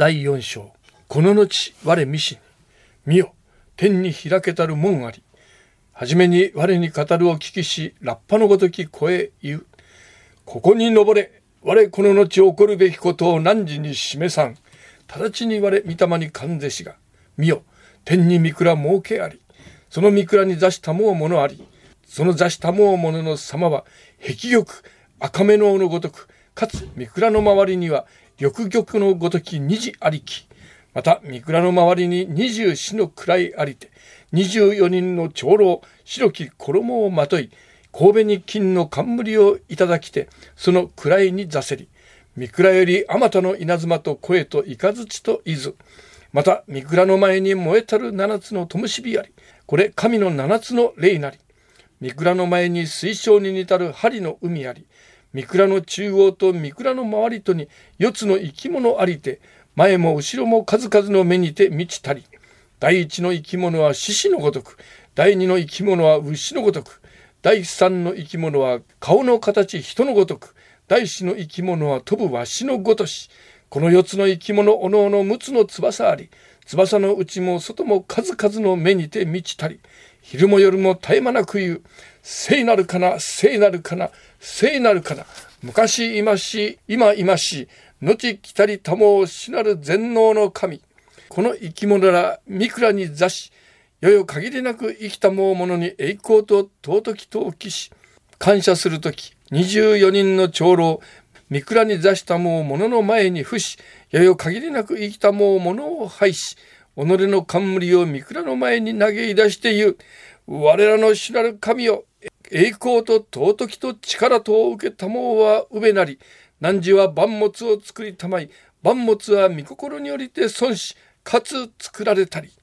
第4章。この後我見しに、見よ、天に開けたる門あり。はじめに我に語るを聞きし、ラッパのごとき声言う。ここに登れ、我この後起こるべきことを汝に示さん。直ちに我御霊に感ぜしが、見よ、天に御蔵設けあり。その御蔵に座したもうものあり。その座したもうものの様は、壁玉、赤目の尾のごとく、かつ御蔵の周りには、緑玉のごとき虹ありき。また御蔵の周りに24の位ありて、24人の長老、白き衣をまとい、神戸に金の冠をいただきて、その位に座せり。御蔵よりあまたの稲妻と声と雷と伊豆。また御蔵の前に燃えたる7つの灯火あり。これ神の7つの霊なり。御蔵の前に水晶に似たる針の海あり。御蔵の中央と御蔵の周りとに4つの生き物ありて、前も後ろも数々の目にて満ちたり。第一の生き物は獅子のごとく、第二の生き物は牛のごとく、第三の生き物は顔の形人のごとく、第四の生き物は飛ぶわしのごとし。この4つの生き物おのおの6つの翼あり、翼の内も外も数々の目にて満ちたり。昼も夜も絶え間なく言う。聖なるかな、聖なるかな、聖なるかな。昔いまし、今いまし、後来たりたもうしなる全能の神。この生き物ら御蔵に座し、よよ限りなく生きたもうものに栄光と尊きとおきし、感謝するとき、24人の長老、御蔵に座したもうものの前に伏し、よよ限りなく生きたもうものを拝し、己の冠を御蔵の前に投げ出して言う。我らの主なる神よ、栄光と尊きと力とを受けたもうはうべなり。汝は万物を作りたまい、万物は御心によりて存し、かつ作られたり。